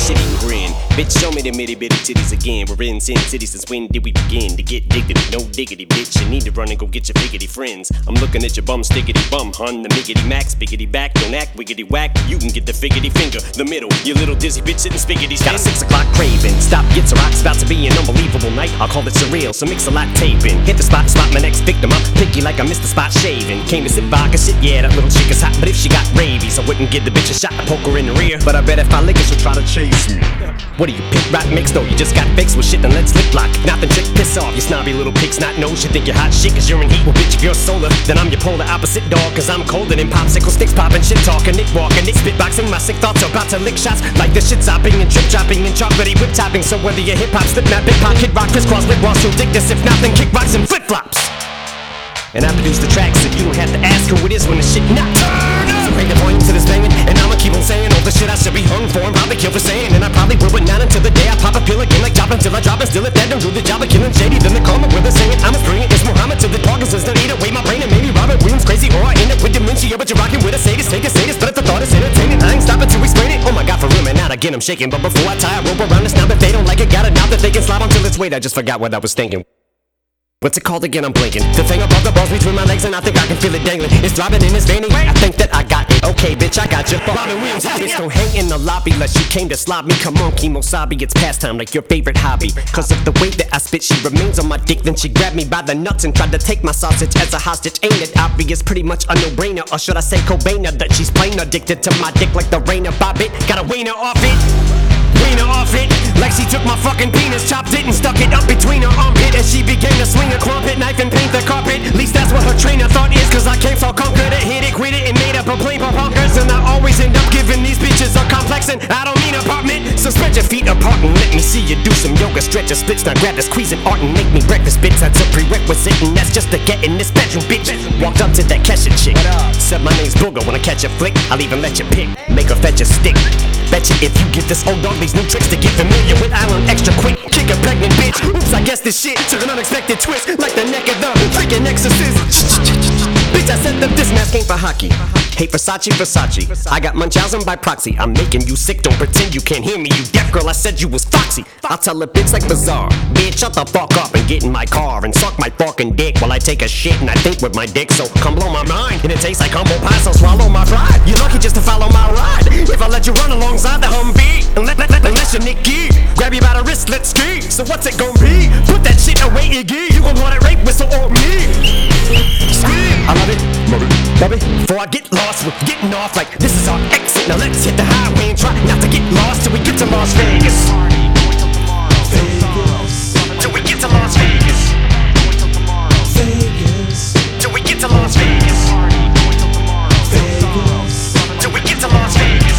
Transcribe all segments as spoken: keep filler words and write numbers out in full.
shitty grin. Bitch, show me the itty bitty titties again. We're in Sin City since when did we begin to get diggity? No diggity, bitch. You need to run and go get your biggity friends. I'm looking at your bum, stickity bum, hun. The miggity max, biggity back, don't act wiggity whack. You can get the figgity finger, the middle. You little dizzy bitch sitting spiggity. Got a six o'clock craving. Stop, get to rocks, about to be an unbelievable night. I'll call it surreal, so mix a lot taping. Hit the spot, spot my next victim. I'm picky like I missed the spot shaving. Came to sit vodka shit, yeah, that little chick is hot. But if she got rabies, I wouldn't give the bitch a shot to poke her in the rear. But I bet if I lick her, she'll try to chase me. What are you, pit rock mix though? You just got fixed with shit, then let's lip lock. Nothing chick, piss off, you snobby little pig snot nose. You think you're hot shit cause you're in heat. Well bitch, if you're solar, then I'm your polar opposite dog. Cause I'm colder than popsicle sticks popping, shit talking, nick walking, nick spitboxing. My sick thoughts are about to lick shots like the shit sopping and trip chopping and chocolatey whip topping. So whether you're hip hop, slip knot, big pop, kid rock, crisscross, lip walk, so dick this if nothing, kick rocks and flip flops. And I produce the tracks so you don't have to ask who it is when the shit not turn up. So bring the volume to this banging, and I'ma keep on saying all the shit I should be hung for and probably killed for saying. And I probably will, but not until the day I pop a pill again like Joplin till I drop and still if that don't do the job of killing shady. Then they call me with a saying I'm a brilliant. It's Muhammad till the Parkinson's don't eat away my brain and maybe Robert Williams crazy or I end up with dementia. But you're rocking with a sadist, take a sadist, but if the thought is entertaining, I ain't stopping to explain it. Oh my god, for real, man, not again I'm shaking. But before I tie a rope around this knob, if they don't like it, got a knob that they can slide on till it's weight. I just forgot what I was thinking. What's it called again? I'm blinking. The thing above the balls between my legs and I think I can feel it dangling. It's throbbing in his veiny. I think that I got it. Okay, bitch, I got you. Robin Williams, bitch, don't hang in the lobby unless you came to slob me. Come on, Kemosabe, it's pastime like your favorite hobby. Cause of the way that I spit, she remains on my dick. Then she grabbed me by the nuts and tried to take my sausage as a hostage. Ain't it obvious? Pretty much a no-brainer. Or should I say Cobainer? That she's plain addicted to my dick like the rain of Bobbit. Got a wiener off it. Wiener off it, like she took my fucking penis, chopped it and stuck it up between her armpit as she began to swing a crumpet knife and paint the carpet. At least that's what her trainer thought is, cause I came so conquered it, hit it, quit it, and made up a plane for punkers. And I always end up giving these bitches a complex, and I don't mean apartment. So spread your feet apart and let me see you do some yoga, stretch your splits, now grab the squeezing art and make me breakfast bits. That's a prerequisite, and that's just to get in this bedroom, bitch. Walked up to that Kesha chick, said my name's Booger. When I catch a flick, I'll even let you pick, make her fetch a stick. Betcha if you get this old dog these new tricks to get familiar with Island extra quick. Kick a pregnant bitch. Oops, I guess this shit took an unexpected twist, like the neck of the freaking exorcist. Bitch, I said that this mask ain't for hockey. Hey, Versace, Versace. I got Munchausen by proxy. I'm making you sick, don't pretend you can't hear me. You deaf girl, I said you was foxy. I'll tell a bitch like Bizarre. Bitch, shut the fuck up and get in my car and suck my fucking dick while I take a shit and I think with my dick. So come blow my mind. And it tastes like humble pie, so swallow my pride. You're lucky just to follow my ride. If I let you run alongside the Humvee, and let, let, let, unless you're Nicky, grab you by the wrist, let's ski. So what's it gon' be? Put that shit away, Iggy. You gon' want it rape whistle or me. Scream. I love it, love it, love it. Before I get lost with getting off, like this is our exit. Now let's hit the highway and try not to get lost till we get to Las Vegas. Vegas. Till we get to Las Vegas. Vegas. Till we get to Las Vegas. Vegas. Till we get to Las Vegas.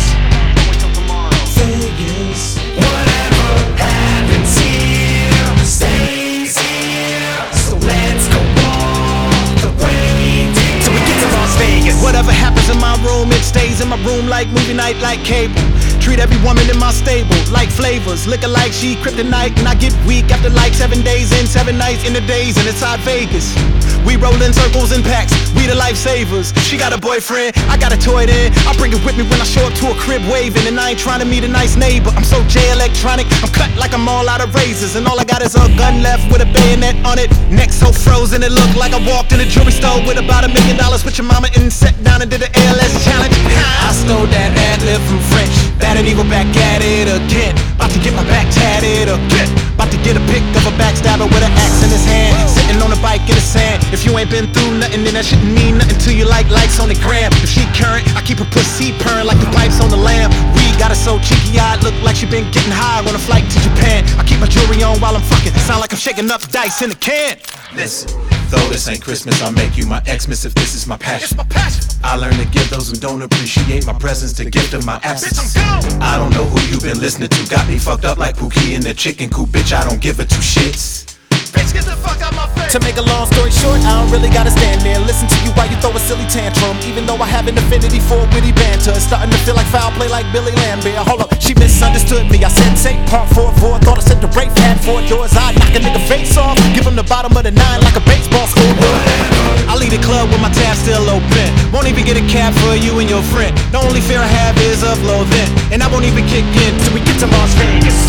Vegas. Whatever happens here stays here. So let's go all the way down. Till we get to Las Vegas. Whatever happens in my room, it stays in my room like movie night, like cable. Treat every woman in my stable like flavors. Liquor like she kryptonite, and I get weak after like seven days in, seven nights in the days, and it's hot Vegas. We roll in circles and packs, we the lifesavers. She got a boyfriend, I got a toy then. I bring it with me when I show up to a crib waving, and I ain't trying to meet a nice neighbor. I'm so J-electronic, I'm cut like I'm all out of razors, and all I got is a gun left with a bayonet on it. Neck so frozen, it looked like I walked in a jewelry store with about a million dollars with your mama and sat down and did an A L S challenge. I stole that ad-lib from French. Bad and evil back at it again. About to get my back tatted again. About to get a pic of a backstabber with an axe in his hand, sitting on a bike in the sand. If you ain't been through nothing, then that shouldn't mean nothing to you like likes on the gram. If she current, I keep her pussy purring like the pipes on the lamb. We got her so cheeky-eyed, look like she been getting high on a flight to Japan. I keep my jewelry on while I'm fucking, sound like I'm shaking up dice in a can. Listen, though this ain't Christmas, I'll make you my Xmas if this is my passion. It's my passion. I learn to give those who don't appreciate my presence to gift of my absence. I don't know who you been listening to, got me fucked up like Pookie in the chicken coop, bitch, I don't give a two shits. Bitch, get the fuck out my face. To make a long story short, I don't really gotta stand there. Listen to you while you throw a silly tantrum. Even though I have an affinity for witty banter, it's starting to feel like foul play like Billy Lambert. Hold up, she misunderstood me. I said take part four four. Thought I said the Wraith had four doors. I'd knock a nigga face off, give him the bottom of the nine like a baseball scoreboard. I leave the club with my tab still open. Won't even get a cab for you and your friend. The only fear I have is of loathing, and I won't even kick in till we get to Las Vegas.